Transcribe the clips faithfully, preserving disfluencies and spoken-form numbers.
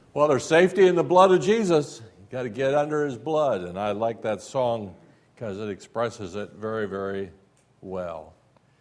Well, there's safety in the blood of Jesus. You got to get under his blood. And I like that song because it expresses it very, very well.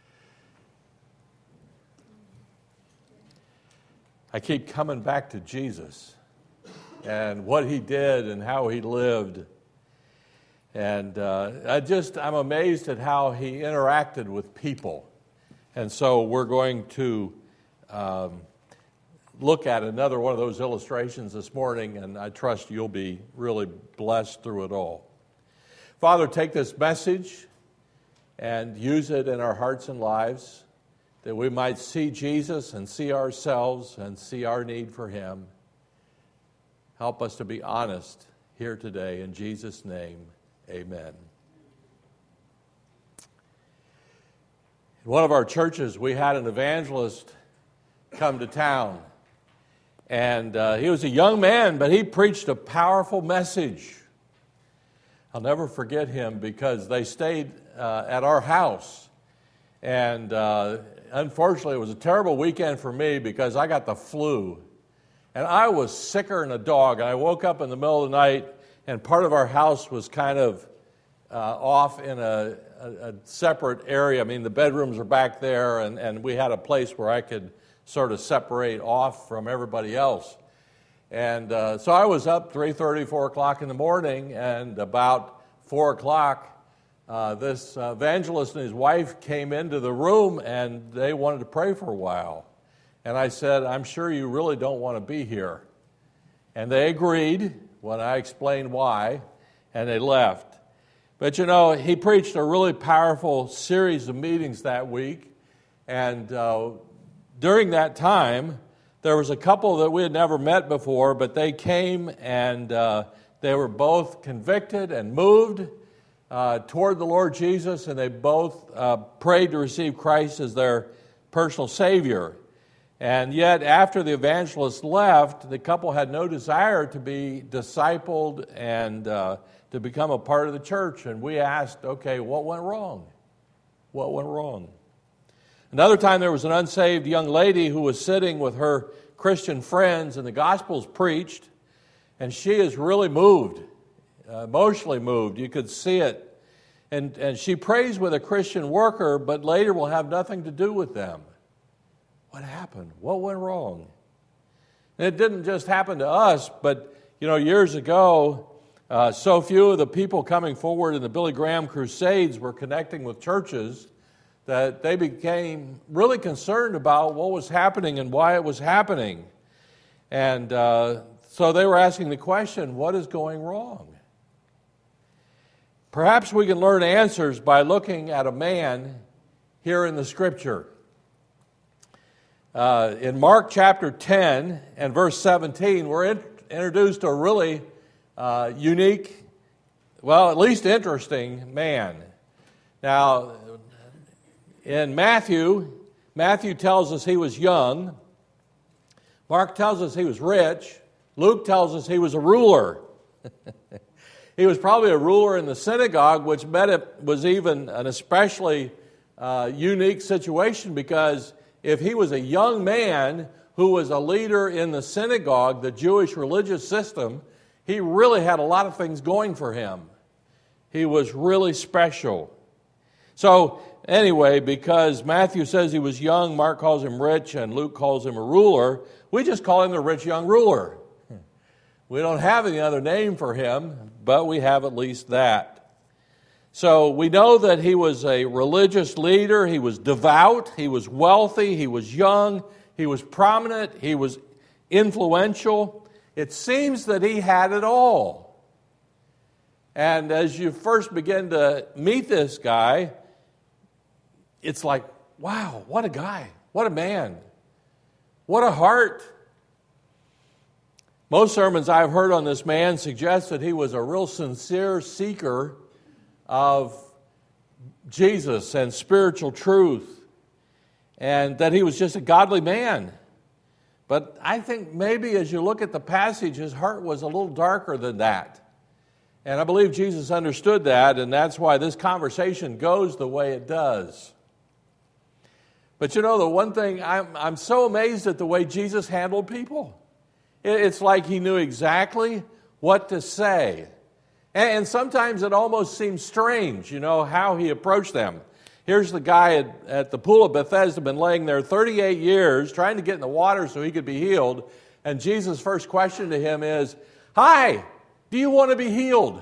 I keep coming back to Jesus and what he did and how he lived. And uh, I just, I'm amazed at how he interacted with people. And so we're going to um, look at another one of those illustrations this morning, and I trust you'll be really blessed through it all. Father, take this message and use it in our hearts and lives, that we might see Jesus and see ourselves and see our need for him. Help us to be honest here today. In Jesus' name, amen. In one of our churches, we had an evangelist come to town. And uh, he was a young man, but he preached a powerful message. I'll never forget him because they stayed uh, at our house. And uh, unfortunately, it was a terrible weekend for me because I got the flu. And I was sicker than a dog. And I woke up in the middle of the night, and part of our house was kind of uh, off in a, a, a separate area. I mean, the bedrooms are back there, and, and we had a place where I could sort of separate off from everybody else. And uh, so I was up three thirty, four o'clock in the morning, and about four o'clock, uh, this uh, evangelist and his wife came into the room, and they wanted to pray for a while. And I said, I'm sure you really don't want to be here. And they agreed when I explained why, and they left. But you know, he preached a really powerful series of meetings that week, and uh, during that time, there was a couple that we had never met before, but they came and uh, they were both convicted and moved uh, toward the Lord Jesus, and they both uh, prayed to receive Christ as their personal Savior. And yet, after the evangelist left, the couple had no desire to be discipled and uh, to become a part of the church. And we asked, okay, what went wrong? What went wrong? Another time there was an unsaved young lady who was sitting with her Christian friends and the gospel's preached, and she is really moved, uh, emotionally moved. You could see it. And, and she prays with a Christian worker, but later will have nothing to do with them. What happened? What went wrong? And it didn't just happen to us, but you know, years ago, uh, so few of the people coming forward in the Billy Graham Crusades were connecting with churches that they became really concerned about what was happening and why it was happening. And uh, so they were asking the question, what is going wrong? Perhaps we can learn answers by looking at a man here in the Scripture. Uh, in Mark chapter ten and verse seventeen, we're in, introduced to a really uh, unique, well, at least interesting man. Now, in Matthew, Matthew tells us he was young. Mark tells us he was rich. Luke tells us he was a ruler. He was probably a ruler in the synagogue, which meant it was even an especially uh, unique situation, because if he was a young man who was a leader in the synagogue, the Jewish religious system, he really had a lot of things going for him. He was really special. So, anyway, because Matthew says he was young, Mark calls him rich, and Luke calls him a ruler, we just call him the rich young ruler. We don't have any other name for him, but we have at least that. So we know that he was a religious leader, he was devout, he was wealthy, he was young, he was prominent, he was influential. It seems that he had it all. And as you first begin to meet this guy, it's like, wow, what a guy, what a man, what a heart. Most sermons I've heard on this man suggest that he was a real sincere seeker of Jesus and spiritual truth, and that he was just a godly man. But I think maybe as you look at the passage, his heart was a little darker than that. And I believe Jesus understood that, and that's why this conversation goes the way it does. But you know, the one thing, I'm, I'm so amazed at the way Jesus handled people. It's like he knew exactly what to say. And sometimes it almost seems strange, you know, how he approached them. Here's the guy at, at the pool of Bethesda, been laying there thirty-eight years, trying to get in the water so he could be healed. And Jesus' first question to him is, "Hi, do you want to be healed?"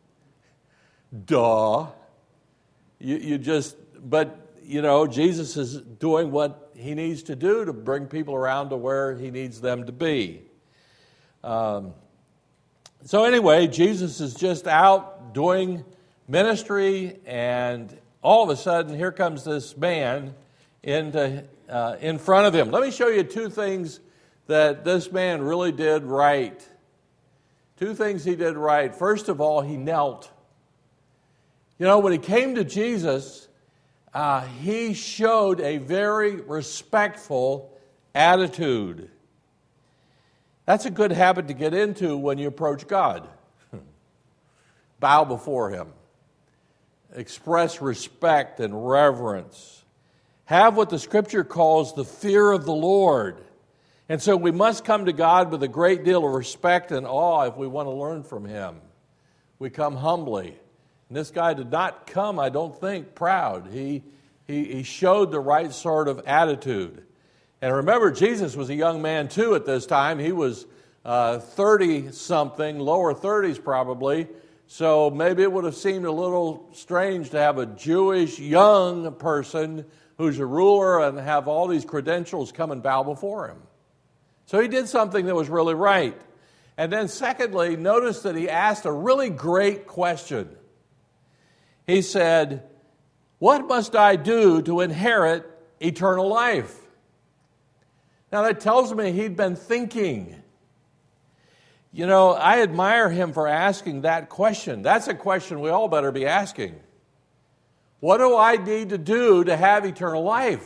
Duh. You, you just, but, you know, Jesus is doing what he needs to do to bring people around to where he needs them to be. Um, so anyway, Jesus is just out doing ministry, and all of a sudden, here comes this man into, uh, in front of him. Let me show you two things that this man really did right. Two things he did right. First of all, he knelt. You know, when he came to Jesus, uh, he showed a very respectful attitude. That's a good habit to get into when you approach God. Bow before him. Express respect and reverence. Have what the Scripture calls the fear of the Lord. And so we must come to God with a great deal of respect and awe if we want to learn from him. We come humbly. And this guy did not come, I don't think, proud. He, he, he showed the right sort of attitude. And remember, Jesus was a young man too at this time. He was uh, thirty-something, lower thirties probably. So maybe it would have seemed a little strange to have a Jewish young person who's a ruler and have all these credentials come and bow before him. So he did something that was really right. And then secondly, notice that he asked a really great question. He said, "What must I do to inherit eternal life?" Now that tells me he'd been thinking. You know, I admire him for asking that question. That's a question we all better be asking. What do I need to do to have eternal life?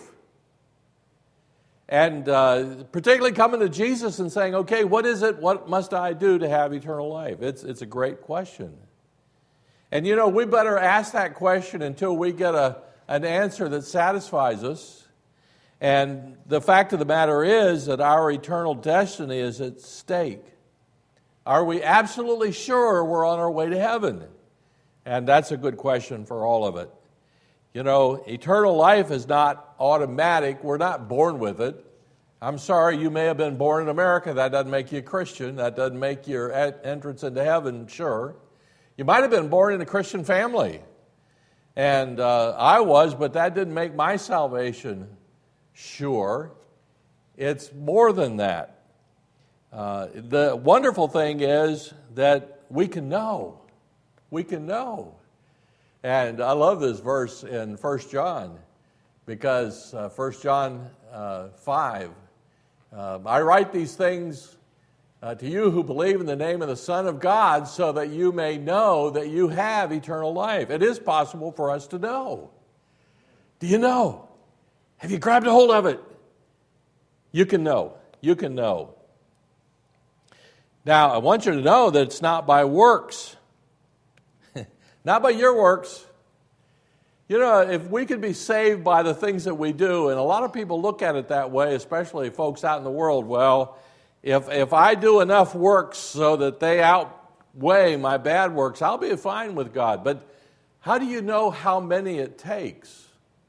And uh, particularly coming to Jesus and saying, okay, what is it? What must I do to have eternal life? It's, it's a great question. And you know, we better ask that question until we get a, an answer that satisfies us. And the fact of the matter is that our eternal destiny is at stake. Are we absolutely sure we're on our way to heaven? And that's a good question for all of it. You know, eternal life is not automatic. We're not born with it. I'm sorry, you may have been born in America. That doesn't make you a Christian. That doesn't make your entrance into heaven sure. You might have been born in a Christian family. And uh, I was, but that didn't make my salvation sure. It's more than that. Uh, the wonderful thing is that we can know. We can know. And I love this verse in First John because uh, First John uh, five, uh, I write these things uh, to you who believe in the name of the Son of God so that you may know that you have eternal life. It is possible for us to know. Do you know? Have you grabbed a hold of it? You can know. You can know. Now, I want you to know that it's not by works. Not by your works. You know, if we could be saved by the things that we do, and a lot of people look at it that way, especially folks out in the world, well, if if I do enough works so that they outweigh my bad works, I'll be fine with God. But how do you know how many it takes?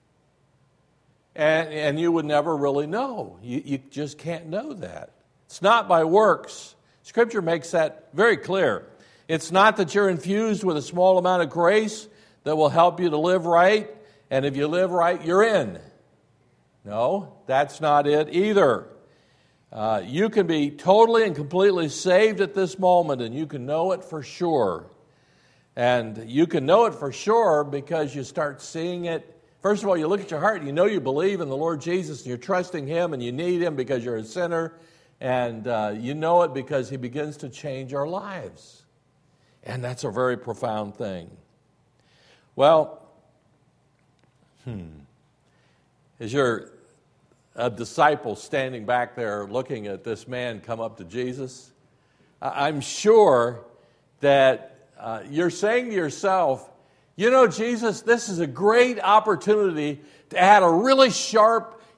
And, and you would never really know. You, you just can't know that. It's not by works. Scripture makes that very clear. It's not that you're infused with a small amount of grace that will help you to live right, and if you live right, you're in. No, that's not it either. Uh, you can be totally and completely saved at this moment, and you can know it for sure. And you can know it for sure because you start seeing it. First of all, you look at your heart, and you know you believe in the Lord Jesus, and you're trusting Him, and you need Him because you're a sinner, and uh, you know it because He begins to change our lives. And that's a very profound thing. Well, hmm, as you're a disciple standing back there looking at this man come up to Jesus, I'm sure that uh, you're saying to yourself, you know, Jesus, this is a great opportunity to add a really sharp,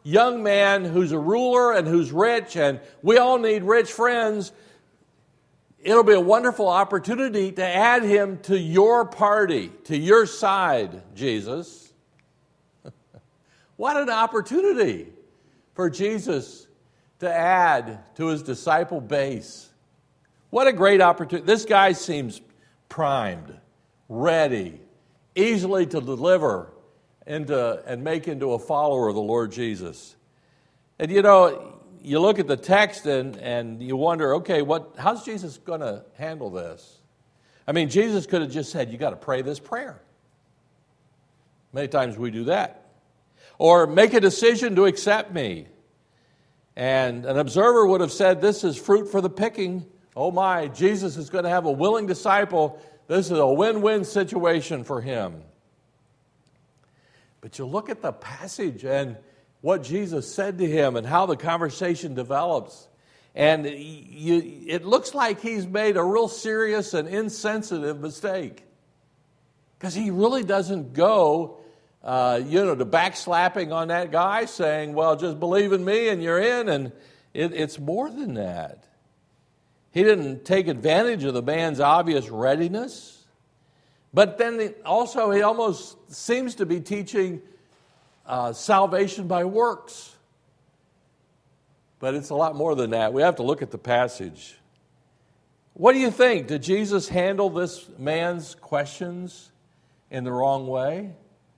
young man who's a ruler and who's rich, and we all need rich friends. It'll be a wonderful opportunity to add him to your party, to your side, Jesus. What an opportunity for Jesus to add to his disciple base. What a great opportunity. This guy seems primed, ready, easily to deliver into and make into a follower of the Lord Jesus. And you know, you look at the text and, and you wonder, okay, what? how's Jesus going to handle this? I mean, Jesus could have just said, you got to pray this prayer. Many times we do that. Or make a decision to accept me. And an observer would have said, this is fruit for the picking. Oh my, Jesus is going to have a willing disciple. This is a win-win situation for him. But you look at the passage and what Jesus said to him and how the conversation develops. And you, it looks like he's made a real serious and insensitive mistake. Because he really doesn't go, uh, you know, to backslapping on that guy saying, well, just believe in me and you're in. And it, it's more than that. He didn't take advantage of the man's obvious readiness. But then also he almost seems to be teaching uh, salvation by works. But it's a lot more than that. We have to look at the passage. What do you think? Did Jesus handle this man's questions in the wrong way?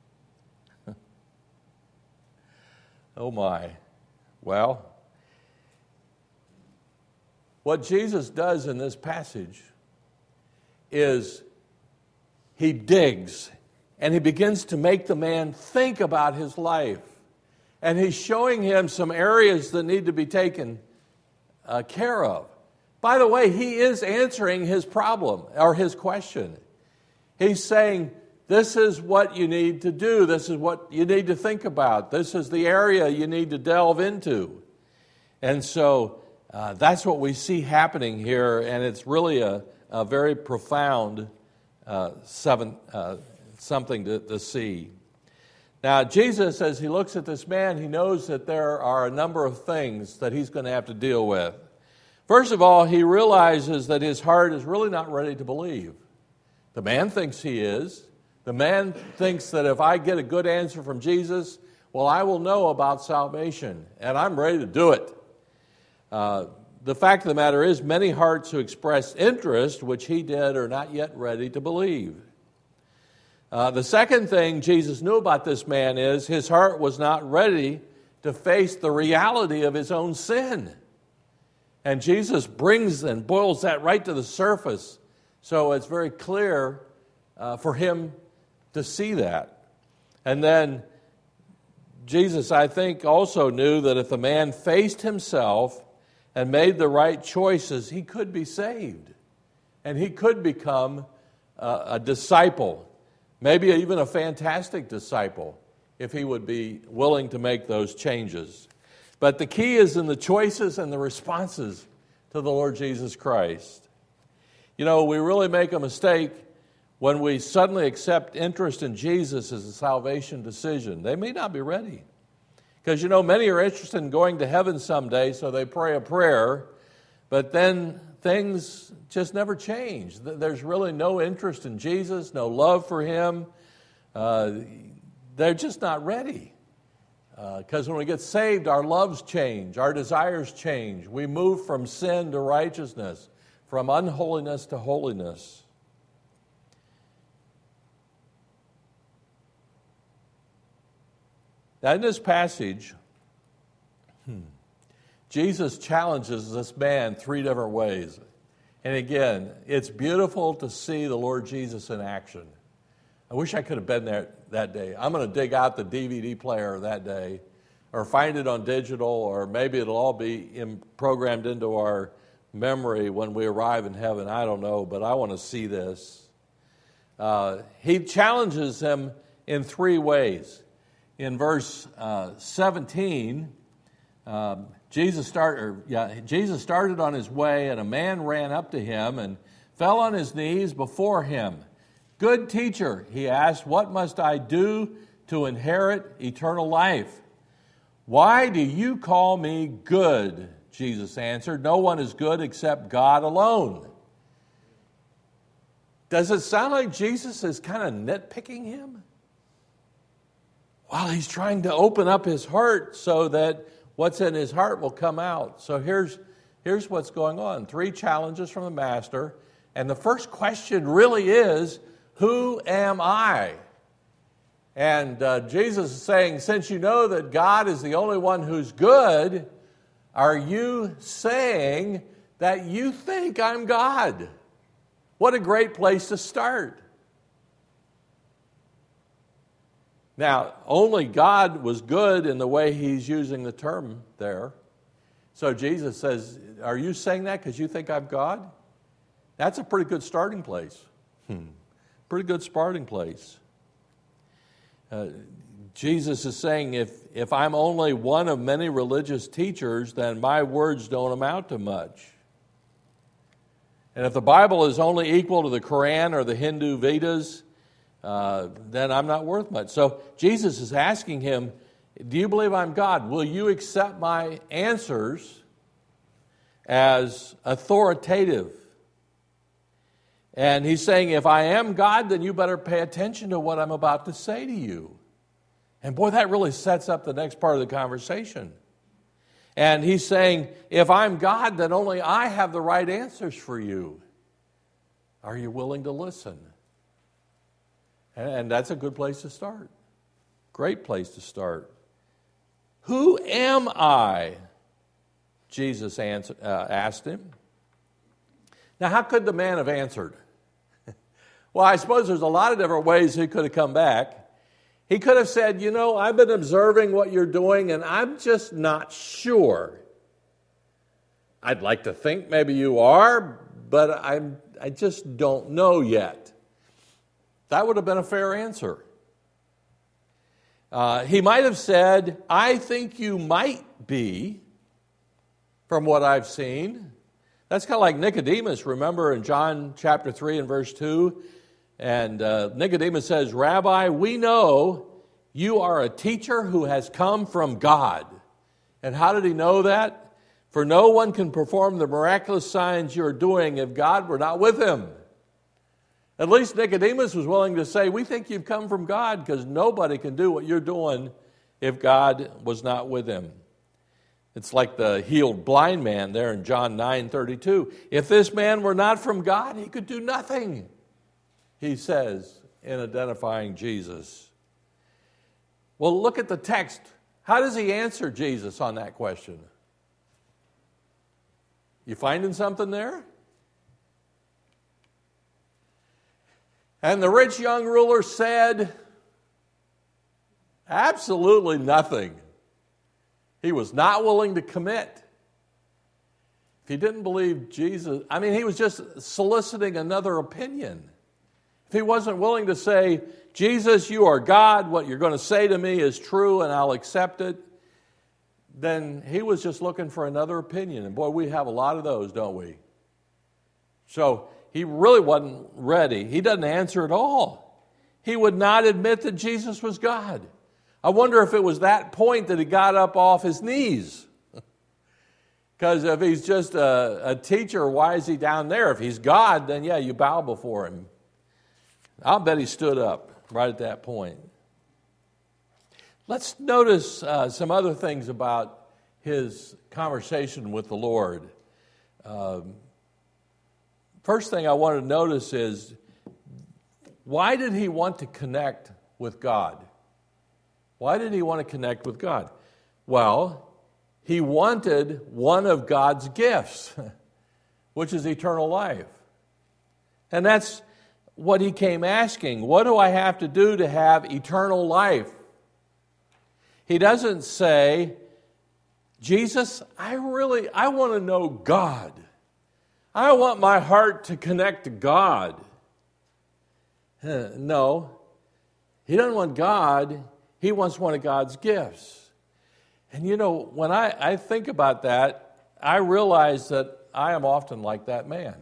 Oh my. Well, what Jesus does in this passage is he digs and he begins to make the man think about his life. And he's showing him some areas that need to be taken uh, care of. By the way, he is answering his problem or his question. He's saying, this is what you need to do. This is what you need to think about. This is the area you need to delve into. And so uh, that's what we see happening here. And it's really a, a very profound uh, seven, uh, something to, to see. Now, Jesus, as he looks at this man, he knows that there are a number of things that he's going to have to deal with. First of all, he realizes that his heart is really not ready to believe. The man thinks he is. The man thinks that if I get a good answer from Jesus, well, I will know about salvation, and I'm ready to do it. Uh, the fact of the matter is, many hearts who express interest, which he did, are not yet ready to believe. Uh, the second thing Jesus knew about this man is his heart was not ready to face the reality of his own sin. And Jesus brings and boils that right to the surface. So it's very clear uh, for him to see that. And then Jesus, I think, also knew that if the man faced himself and made the right choices, he could be saved. And he could become uh, a disciple. Maybe even a fantastic disciple if he would be willing to make those changes. But the key is in the choices and the responses to the Lord Jesus Christ. You know, we really make a mistake when we suddenly accept interest in Jesus as a salvation decision. They may not be ready. Because, you know, many are interested in going to heaven someday, so they pray a prayer, but then things just never change. There's really no interest in Jesus, no love for him. Uh, they're just not ready. Because uh, when we get saved, our loves change, our desires change. We move from sin to righteousness, from unholiness to holiness. Now, in this passage, hmm, Jesus challenges this man three different ways. And again, it's beautiful to see the Lord Jesus in action. I wish I could have been there that day. I'm going to dig out the D V D player that day or find it on digital, or maybe it'll all be in, programmed into our memory when we arrive in heaven. I don't know, but I want to see this. Uh, he challenges him in three ways. In verse uh, seventeen, um, Jesus, start, or, yeah, Jesus started on his way, and a man ran up to him and fell on his knees before him. Good teacher, he asked, what must I do to inherit eternal life? "Why do you call me good?" Jesus answered. "No one is good except God alone." Does it sound like Jesus is kind of nitpicking him? Well, he's trying to open up his heart so that what's in his heart will come out. So here's, here's what's going on. Three challenges from the Master. And the first question really is, who am I? And uh, Jesus is saying, since you know that God is the only one who's good, are you saying that you think I'm God? What a great place to start. Now, only God was good in the way he's using the term there. So Jesus says, are you saying that because you think I'm God? That's a pretty good starting place. Hmm. Pretty good starting place. Uh, Jesus is saying, if, if I'm only one of many religious teachers, then my words don't amount to much. And if the Bible is only equal to the Quran or the Hindu Vedas, uh, then I'm not worth much. So Jesus is asking him, do you believe I'm God? Will you accept my answers as authoritative? And he's saying, if I am God, then you better pay attention to what I'm about to say to you. And boy, that really sets up the next part of the conversation. And he's saying, if I'm God, then only I have the right answers for you. Are you willing to listen? And that's a good place to start. Great place to start. Who am I? Jesus answered, uh, asked him. Now, how could the man have answered? Well, I suppose there's a lot of different ways he could have come back. He could have said, you know, I've been observing what you're doing, and I'm just not sure. I'd like to think maybe you are, but I'm, I just don't know yet. That would have been a fair answer. Uh, he might have said, I think you might be, from what I've seen. That's kind of like Nicodemus, remember in John chapter three and verse two? And uh, Nicodemus says, Rabbi, we know you are a teacher who has come from God. And how did he know that? For no one can perform the miraculous signs you're doing if God were not with him. At least Nicodemus was willing to say, we think you've come from God because nobody can do what you're doing if God was not with him. It's like the healed blind man there in John nine thirty-two. If this man were not from God, he could do nothing, he says in identifying Jesus. Well, look at the text. How does he answer Jesus on that question? You finding something there? And the rich young ruler said, absolutely nothing. He was not willing to commit. If he didn't believe Jesus, I mean, he was just soliciting another opinion. If he wasn't willing to say, Jesus, you are God, what you're going to say to me is true and I'll accept it, then he was just looking for another opinion. And boy, we have a lot of those, don't we? So he really wasn't ready. He doesn't answer at all. He would not admit that Jesus was God. I wonder if it was that point that he got up off his knees. Because if he's just a, a teacher, why is he down there? If he's God, then yeah, you bow before him. I'll bet he stood up right at that point. Let's notice uh, some other things about his conversation with the Lord. Um, first thing I want to notice is, why did he want to connect with God? Why did he want to connect with God? Well, he wanted one of God's gifts, which is eternal life. And that's what he came asking. What do I have to do to have eternal life? He doesn't say, Jesus, I really, I want to know God. I want my heart to connect to God. No, he doesn't want God. He wants one of God's gifts. And you know, when I, I think about that, I realize that I am often like that man.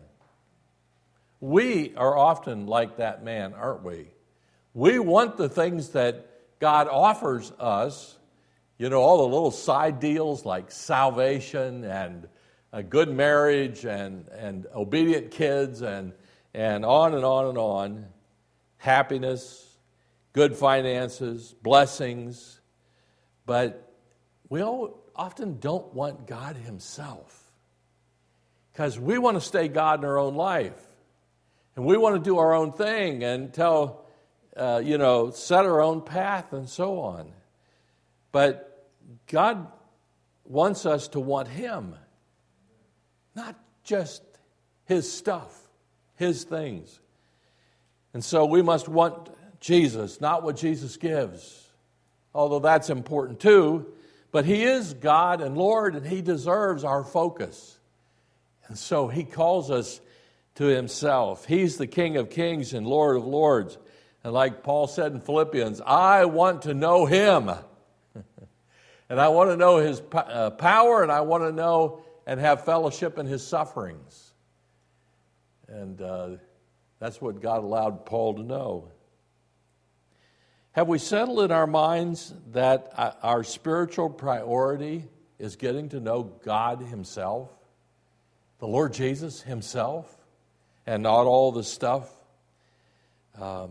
We are often like that man, aren't we? We want the things that God offers us, You know, all the little side deals like salvation and a good marriage and, and obedient kids and, and on and on and on. Happiness, good finances, blessings. But we all often don't want God himself because we want to stay God in our own life. And we want to do our own thing and tell, uh, you know, set our own path and so on. But God wants us to want him, not just his stuff, his things. And so we must want Jesus, not what Jesus gives, although that's important too. But he is God and Lord, and he deserves our focus. And so he calls us to himself. He's the King of kings and Lord of lords. And like Paul said in Philippians, I want to know him. And I want to know his uh, power, and I want to know and have fellowship in his sufferings. And uh, that's what God allowed Paul to know. Have we settled in our minds that our spiritual priority is getting to know God himself, the Lord Jesus himself, and not all the stuff? Um,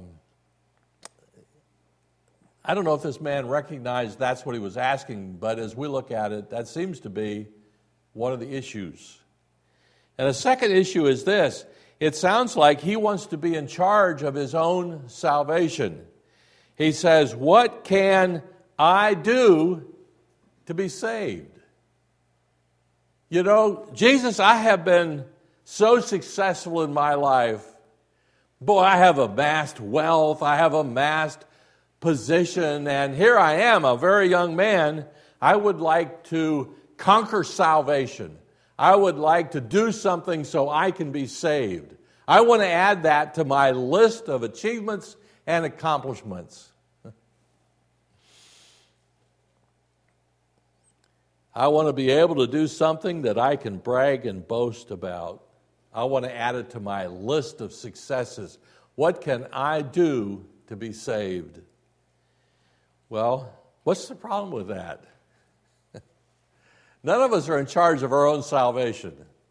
I don't know if this man recognized that's what he was asking, but as we look at it, that seems to be one of the issues. And the second issue is this. It sounds like he wants to be in charge of his own salvation. He says, what can I do to be saved? You know, Jesus, I have been so successful in my life. Boy, I have amassed wealth. I have amassed position. And here I am, a very young man. I would like to conquer salvation. I would like to do something so I can be saved. I want to add that to my list of achievements and accomplishments. I want to be able to do something that I can brag and boast about. I want to add it to my list of successes. What can I do to be saved? Well, what's the problem with that? None of us are in charge of our own salvation.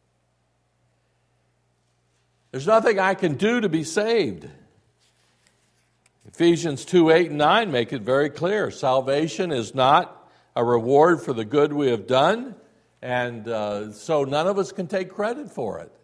There's nothing I can do to be saved. Ephesians two, eight, and nine make it very clear. Salvation is not a reward for the good we have done, and uh, so none of us can take credit for it.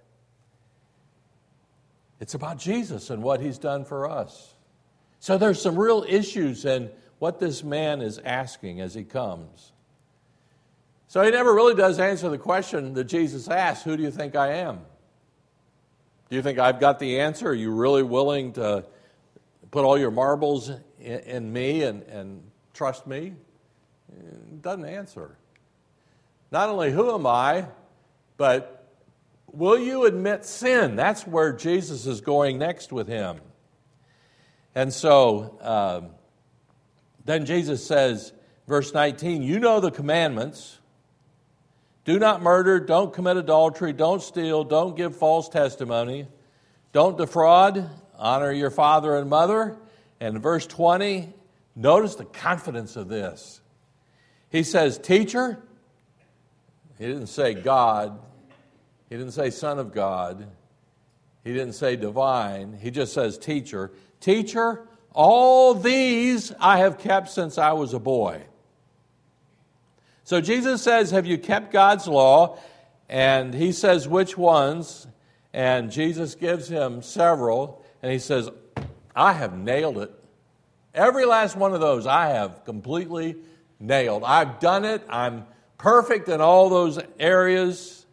It's about Jesus and what he's done for us. So there's some real issues in what this man is asking as he comes. So he never really does answer the question that Jesus asked, who do you think I am? Do you think I've got the answer? Are you really willing to put all your marbles in, in me and, and trust me? It doesn't answer. Not only who am I, but will you admit sin? That's where Jesus is going next with him. And so um, then Jesus says, verse nineteen, you know the commandments. Do not murder, don't commit adultery, don't steal, don't give false testimony, don't defraud, honor your father and mother. And verse twenty, notice the confidence of this. He says, teacher. He didn't say God. He didn't say Son of God. He didn't say divine. He just says teacher. Teacher, all these I have kept since I was a boy. So Jesus says, have you kept God's law? And he says, which ones? And Jesus gives him several. And he says, I have nailed it. Every last one of those I have completely nailed. I've done it. I'm perfect in all those areas.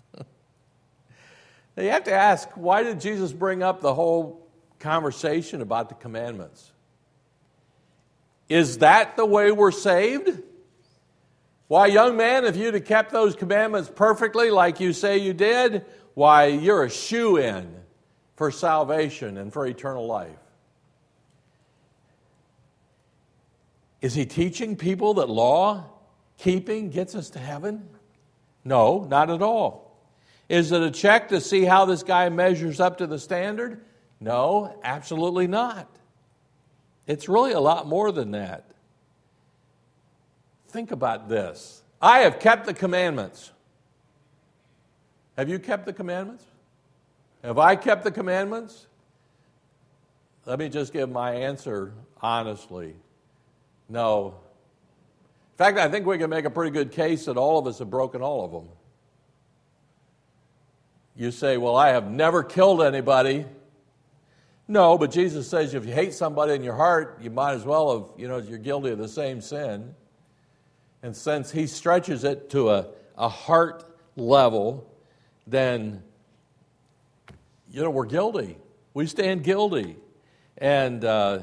Now you have to ask, why did Jesus bring up the whole conversation about the commandments? Is that the way we're saved? Why, young man, if you'd have kept those commandments perfectly like you say you did, why, you're a shoo-in for salvation and for eternal life. Is he teaching people that law keeping gets us to heaven? No, not at all. Is it a check to see how this guy measures up to the standard? No, absolutely not. It's really a lot more than that. think about this. I have kept the commandments. Have you kept the commandments? Have I kept the commandments? Let me just give my answer honestly. No. In fact, I think we can make a pretty good case that all of us have broken all of them. You say, well, I have never killed anybody. No, but Jesus says if you hate somebody in your heart, you might as well have, you know, you're guilty of the same sin. And since he stretches it to a, a heart level, then, you know, we're guilty. We stand guilty. And uh,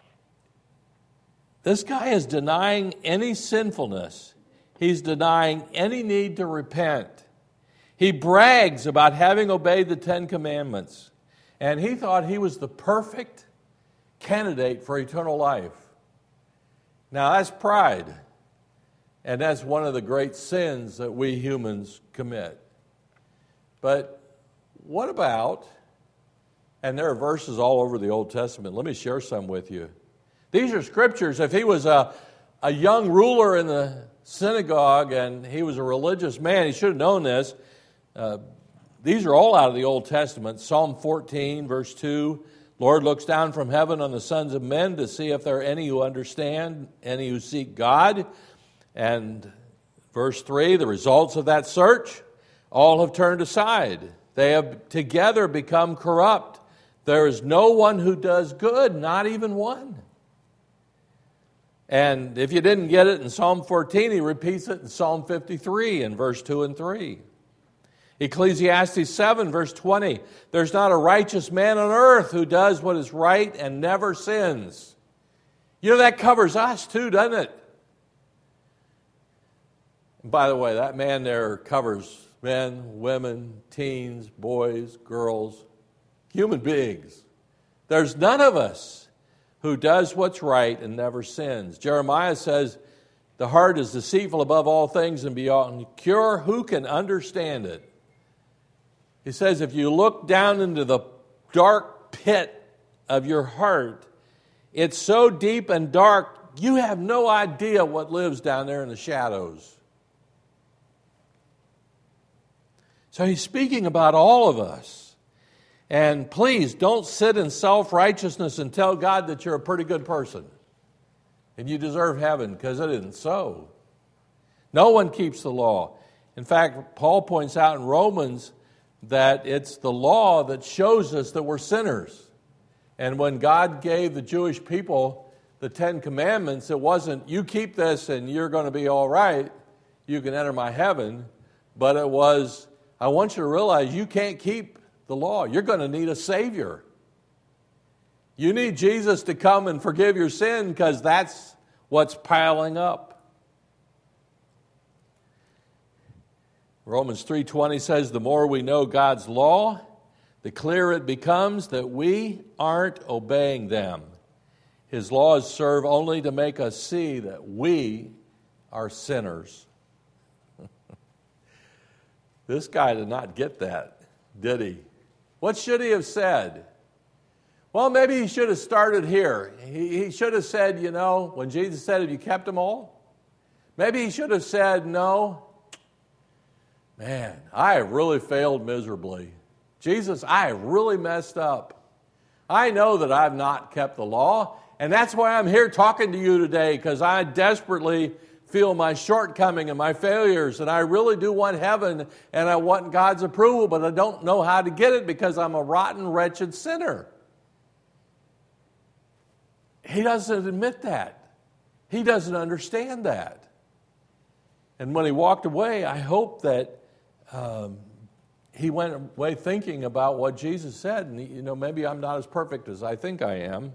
this guy is denying any sinfulness. He's denying any need to repent. He brags about having obeyed the Ten Commandments. And he thought he was the perfect candidate for eternal life. Now, that's pride. And that's one of the great sins that we humans commit. But what about, and there are verses all over the Old Testament. Let me share some with you. These are scriptures. If he was a, a young ruler in the synagogue and he was a religious man, he should have known this. Uh, these are all out of the Old Testament. Psalm fourteen, verse two. Lord looks down from heaven on the sons of men to see if there are any who understand, any who seek God. And verse three, the results of that search, all have turned aside. They have together become corrupt. There is no one who does good, not even one. And if you didn't get it in Psalm fourteen, he repeats it in Psalm fifty-three in verse two and three. Ecclesiastes seven, verse twenty, there's not a righteous man on earth who does what is right and never sins. You know, that covers us too, doesn't it? And by the way, that man there covers men, women, teens, boys, girls, human beings. There's none of us who does what's right and never sins. Jeremiah says, the heart is deceitful above all things and beyond cure. Who can understand it? He says, if you look down into the dark pit of your heart, it's so deep and dark, you have no idea what lives down there in the shadows. So he's speaking about all of us. And please don't sit in self-righteousness and tell God that you're a pretty good person and you deserve heaven, because it isn't so. No one keeps the law. In fact, Paul points out in Romans that it's the law that shows us that we're sinners. And when God gave the Jewish people the Ten Commandments, it wasn't, you keep this and you're going to be all right, you can enter my heaven, but it was, I want you to realize you can't keep the law. You're going to need a Savior. You need Jesus to come and forgive your sin, because that's what's piling up. Romans three twenty says, the more we know God's law, the clearer it becomes that we aren't obeying them. His laws serve only to make us see that we are sinners. This guy did not get that, did he? What should he have said? Well, maybe he should have started here. He, he should have said, you know, when Jesus said, have you kept them all? Maybe he should have said, no. Man, I have really failed miserably. Jesus, I have really messed up. I know that I've not kept the law, and that's why I'm here talking to you today, because I desperately feel my shortcoming and my failures, and I really do want heaven, and I want God's approval, but I don't know how to get it because I'm a rotten, wretched sinner. He doesn't admit that. He doesn't understand that. And when he walked away, I hope that um, he went away thinking about what Jesus said. And, you know, maybe I'm not as perfect as I think I am.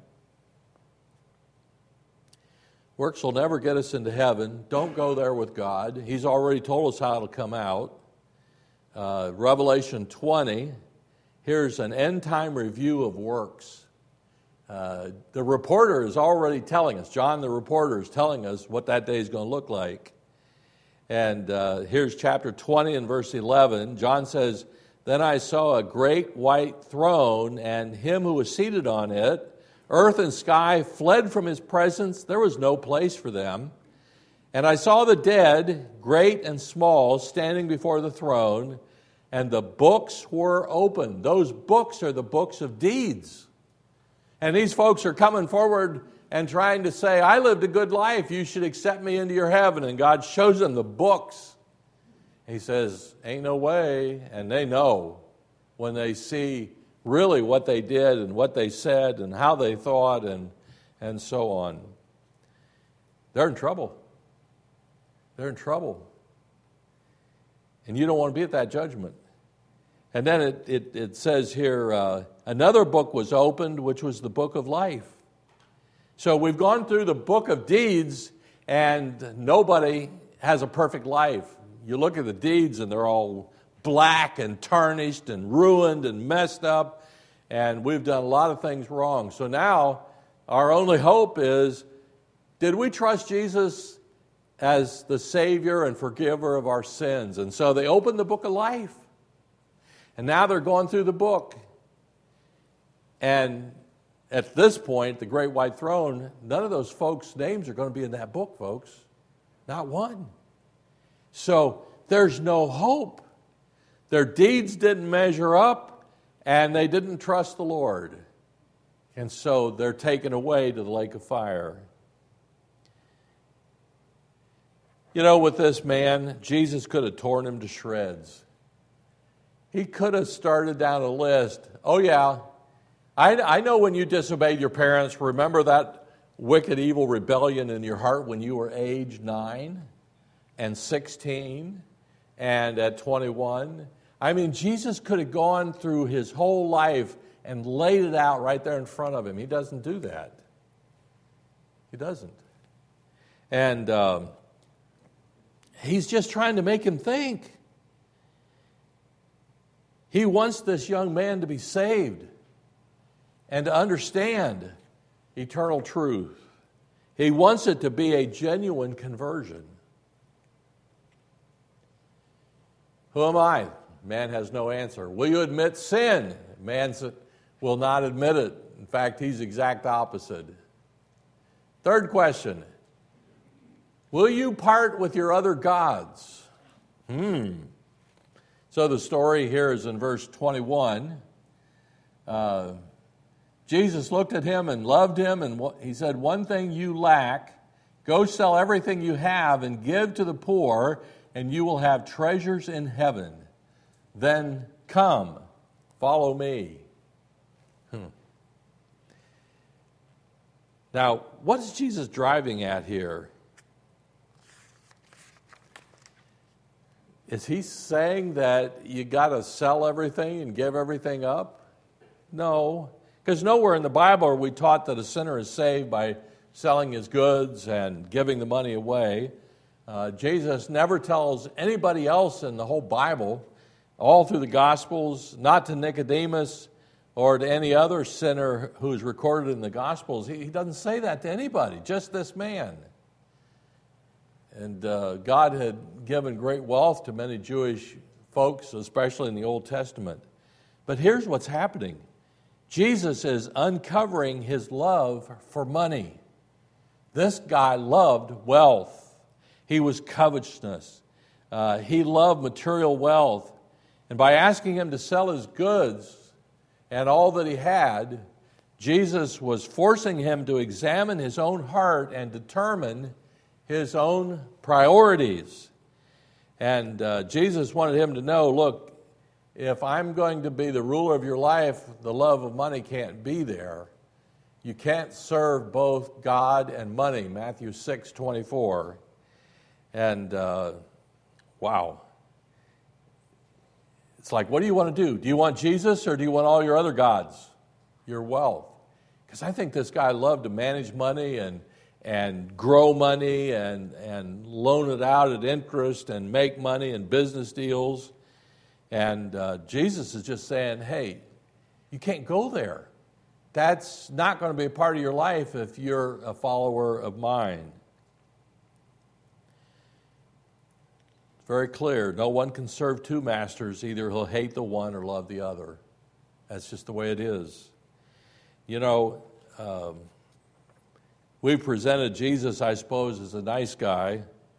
Works will never get us into heaven. Don't go there with God. He's already told us how it'll come out. Uh, Revelation twenty, here's an end-time review of works. Uh, the reporter is already telling us, John the reporter is telling us what that day is going to look like. And uh, here's chapter twenty and verse eleven. John says, then I saw a great white throne and him who was seated on it. Earth and sky fled from his presence. There was no place for them. And I saw the dead, great and small, standing before the throne, and the books were opened. Those books are the books of deeds. And these folks are coming forward and trying to say, I lived a good life, you should accept me into your heaven. And God shows them the books. He says, ain't no way. And they know when they see really what they did and what they said and how they thought and, and so on. They're in trouble. They're in trouble. And you don't want to be at that judgment. And then it, it, it says here, uh, another book was opened, which was the book of life. So we've gone through the book of deeds, and nobody has a perfect life. You look at the deeds, and they're all black and tarnished and ruined and messed up, and we've done a lot of things wrong. So now our only hope is, did we trust Jesus as the Savior and forgiver of our sins? And so they opened the book of life. And now they're going through the book. And at this point, the great white throne, none of those folks' names are going to be in that book, folks. Not one. So there's no hope. Their deeds didn't measure up, and they didn't trust the Lord. And so they're taken away to the lake of fire. You know, with this man, Jesus could have torn him to shreds. He could have started down a list. Oh, yeah, I, I know when you disobeyed your parents. Remember that wicked, evil rebellion in your heart when you were age nine and sixteen and at twenty-one? I mean, Jesus could have gone through his whole life and laid it out right there in front of him. He doesn't do that. He doesn't. And um, he's just trying to make him think. He wants this young man to be saved and to understand eternal truth. He wants it to be a genuine conversion. Who am I? Man has no answer. Will you admit sin? Man will not admit it. In fact, he's the exact opposite. Third question. Will you part with your other gods? Hmm. So the story here is in verse twenty-one. Uh, Jesus looked at him and loved him, and he said, one thing you lack, go sell everything you have and give to the poor, and you will have treasures in heaven. Then come, follow me. Hmm. Now, what is Jesus driving at here? Is he saying that you got to sell everything and give everything up? No, because nowhere in the Bible are we taught that a sinner is saved by selling his goods and giving the money away. Uh, Jesus never tells anybody else in the whole Bible, all through the Gospels, not to Nicodemus or to any other sinner who's recorded in the Gospels. He, he doesn't say that to anybody, just this man. And uh, God had given great wealth to many Jewish folks, especially in the Old Testament. But here's what's happening. Jesus is uncovering his love for money. This guy loved wealth. He was covetousness. Uh, he loved material wealth. And by asking him to sell his goods and all that he had, Jesus was forcing him to examine his own heart and determine his own priorities. And uh, Jesus wanted him to know, look, if I'm going to be the ruler of your life, the love of money can't be there. You can't serve both God and money, Matthew six twenty-four. And uh, wow. It's like, what do you want to do? Do you want Jesus or do you want all your other gods, your wealth? Because I think this guy loved to manage money and and grow money and, and loan it out at interest and make money in business deals. And uh, Jesus is just saying, hey, you can't go there. That's not going to be a part of your life if you're a follower of mine. It's very clear. No one can serve two masters. Either he'll hate the one or love the other. That's just the way it is. You know, um, we presented Jesus, I suppose, as a nice guy,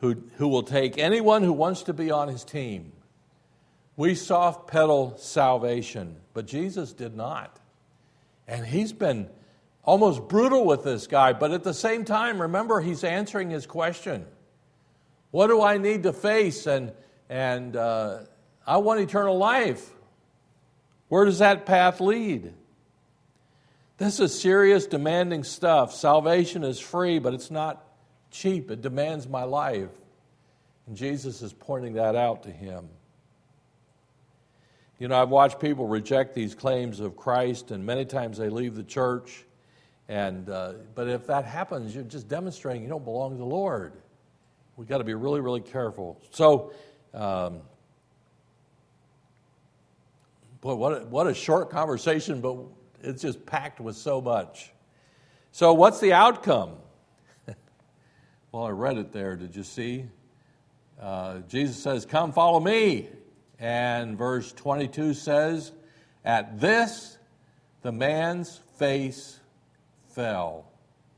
who, who will take anyone who wants to be on his team. We soft pedal salvation, but Jesus did not. And he's been almost brutal with this guy, but at the same time, remember, he's answering his question. What do I need to face? And, and uh, I want eternal life. Where does that path lead? This is serious, demanding stuff. Salvation is free, but it's not cheap. It demands my life. And Jesus is pointing that out to him. You know, I've watched people reject these claims of Christ, and many times they leave the church. And uh, but if that happens, you're just demonstrating you don't belong to the Lord. We've got to be really, really careful. So, um, boy, what a, what a short conversation, but it's just packed with so much. So what's the outcome? Well, I read it there. Did you see? Uh, Jesus says, come follow me. And verse twenty-two says, at this, the man's face fell.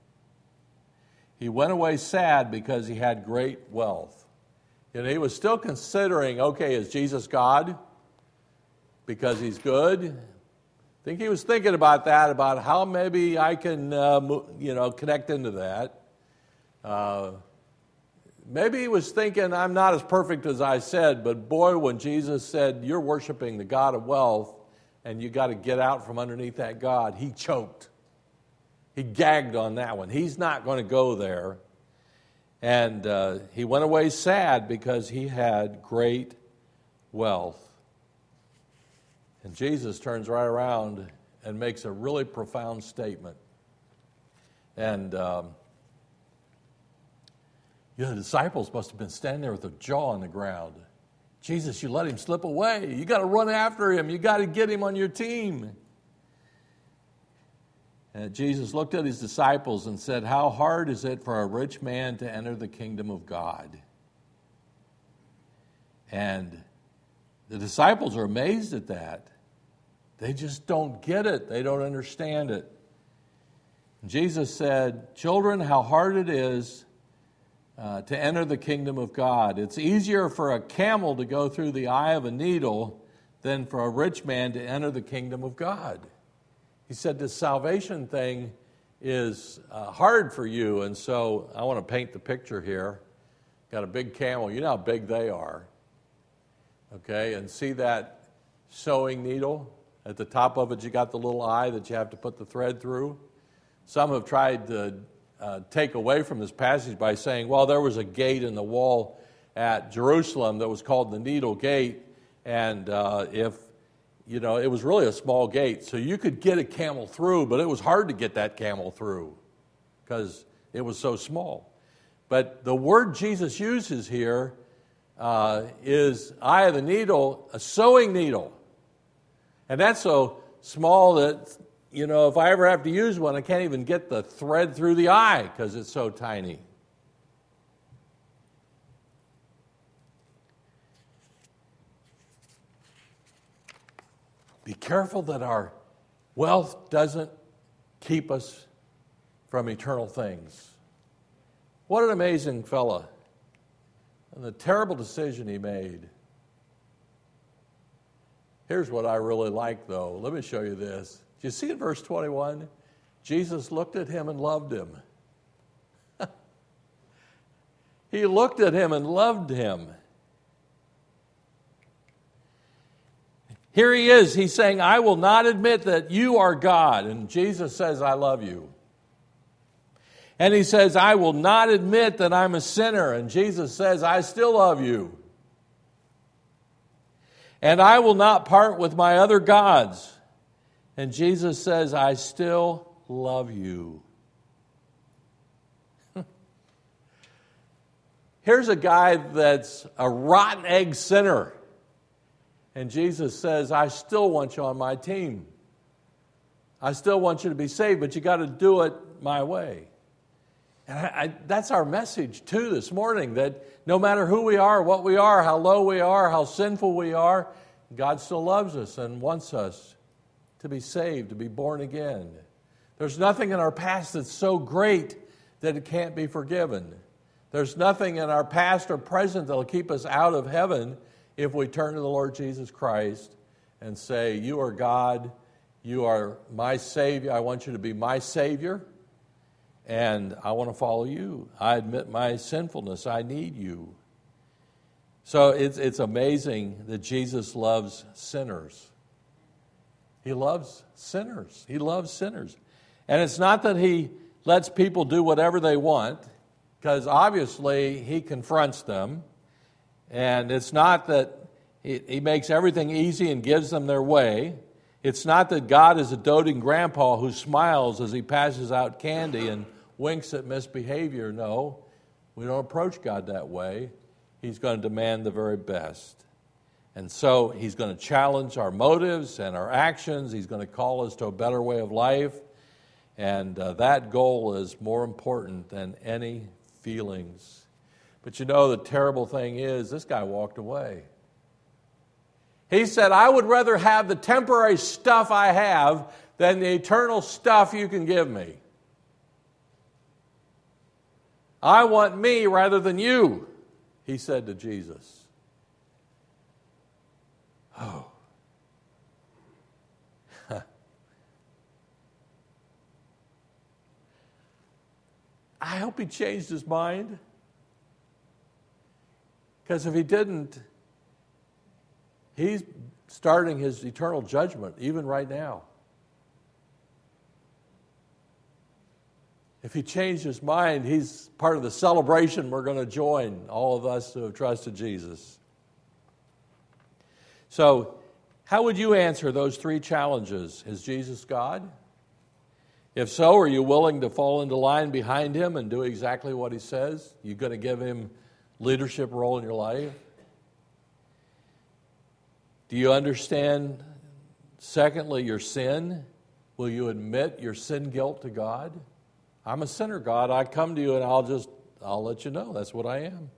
He went away sad because he had great wealth. And he was still considering, okay, is Jesus God? Because he's good? I think he was thinking about that, about how maybe I can, uh, you know, connect into that. Uh, maybe he was thinking, I'm not as perfect as I said, but boy, when Jesus said, you're worshiping the God of wealth, and you got to get out from underneath that God, he choked. He gagged on that one. He's not going to go there. And uh, he went away sad because he had great wealth. And Jesus turns right around and makes a really profound statement. And um, you know, the disciples must have been standing there with their jaw on the ground. Jesus, you let him slip away. You got to run after him. You got to get him on your team. And Jesus looked at his disciples and said, how hard is it for a rich man to enter the kingdom of God? And the disciples are amazed at that. They just don't get it. They don't understand it. And Jesus said, children, how hard it is uh, to enter the kingdom of God. It's easier for a camel to go through the eye of a needle than for a rich man to enter the kingdom of God. He said this salvation thing is uh, hard for you, and so I want to paint the picture here. Got a big camel. You know how big they are. Okay, and see that sewing needle? At the top of it, you got the little eye that you have to put the thread through. Some have tried to uh, take away from this passage by saying, well, there was a gate in the wall at Jerusalem that was called the Needle Gate, and uh, if, you know, it was really a small gate, so you could get a camel through, but it was hard to get that camel through because it was so small. But the word Jesus uses here uh, is eye of the needle, a sewing needle. And that's so small that, you know, if I ever have to use one, I can't even get the thread through the eye because it's so tiny. Be careful that our wealth doesn't keep us from eternal things. What an amazing fella. And the terrible decision he made. Here's what I really like, though. Let me show you this. Do you see in verse twenty-one? Jesus looked at him and loved him. He looked at him and loved him. Here he is. He's saying, I will not admit that you are God. And Jesus says, I love you. And he says, I will not admit that I'm a sinner. And Jesus says, I still love you. And I will not part with my other gods. And Jesus says, I still love you. Here's a guy that's a rotten egg sinner. And Jesus says, I still want you on my team. I still want you to be saved, but you got to do it my way. And I, I, that's our message, too, this morning, that no matter who we are, what we are, how low we are, how sinful we are, God still loves us and wants us to be saved, to be born again. There's nothing in our past that's so great that it can't be forgiven. There's nothing in our past or present that will keep us out of heaven if we turn to the Lord Jesus Christ and say, you are God, you are my Savior, I want you to be my Savior, and I want to follow you. I admit my sinfulness, I need you. So it's, it's amazing that Jesus loves sinners. He loves sinners. He loves sinners. And it's not that he lets people do whatever they want, because obviously he confronts them. And it's not that he, he makes everything easy and gives them their way. It's not that God is a doting grandpa who smiles as he passes out candy and winks at misbehavior. No, we don't approach God that way. He's going to demand the very best. And so he's going to challenge our motives and our actions. He's going to call us to a better way of life. And uh, that goal is more important than any feelings. But you know, the terrible thing is, this guy walked away. He said, I would rather have the temporary stuff I have than the eternal stuff you can give me. I want me rather than you, he said to Jesus. Oh. I hope he changed his mind. Because if he didn't, he's starting his eternal judgment even right now. If he changed his mind, he's part of the celebration we're going to join, all of us who have trusted Jesus. So, how would you answer those three challenges? Is Jesus God? If so, are you willing to fall into line behind him and do exactly what he says? You going to give him leadership role in your life? Do you understand, secondly, your sin? Will you admit your sin guilt to God? I'm a sinner, God. I come to you and I'll just, I'll let you know that's what I am.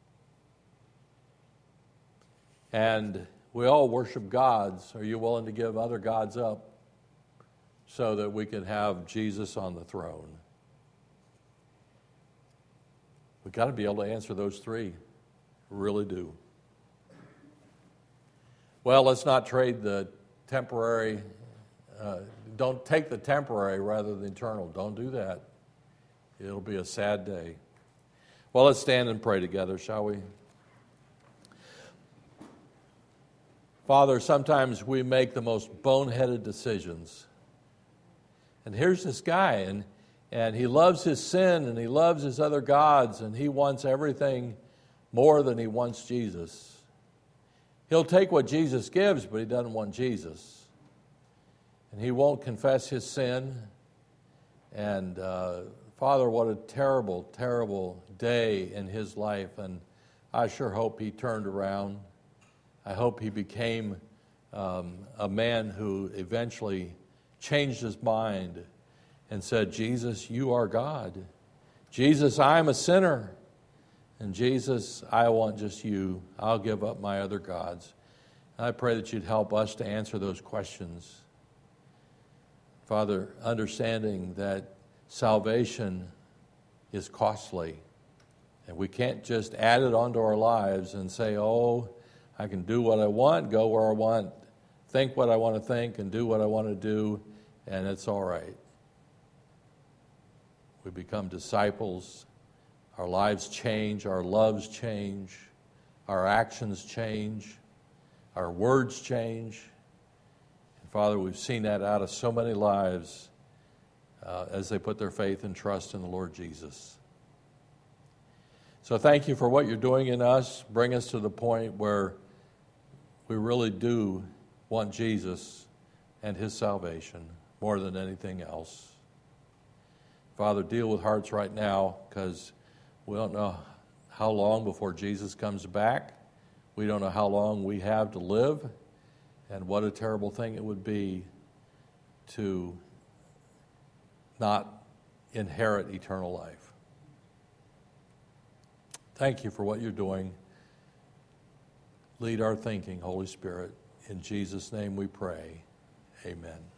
And we all worship gods. Are you willing to give other gods up so that we can have Jesus on the throne? We've got to be able to answer those three. We really do. Well, let's not trade the temporary. Uh, don't take the temporary rather than eternal. Don't do that. It'll be a sad day. Well, let's stand and pray together, shall we? Father, sometimes we make the most boneheaded decisions. And here's this guy, and, and he loves his sin, and he loves his other gods, and he wants everything more than he wants Jesus. He'll take what Jesus gives, but he doesn't want Jesus. And he won't confess his sin. And uh, Father, what a terrible, terrible day in his life. And I sure hope he turned around. I hope he became um, a man who eventually changed his mind and said, Jesus, you are God. Jesus, I'm a sinner. And Jesus, I want just you. I'll give up my other gods. And I pray that you'd help us to answer those questions. Father, understanding that salvation is costly. And we can't just add it onto our lives and say, oh, I can do what I want, go where I want, think what I want to think, and do what I want to do, and it's all right. We become disciples. Our lives change. Our loves change. Our actions change. Our words change. And Father, we've seen that out of so many lives uh, as they put their faith and trust in the Lord Jesus. So thank you for what you're doing in us. Bring us to the point where we really do want Jesus and his salvation more than anything else. Father, deal with hearts right now, because we don't know how long before Jesus comes back. We don't know how long we have to live. And what a terrible thing it would be to not inherit eternal life. Thank you for what you're doing. Lead our thinking, Holy Spirit. In Jesus' name we pray. Amen.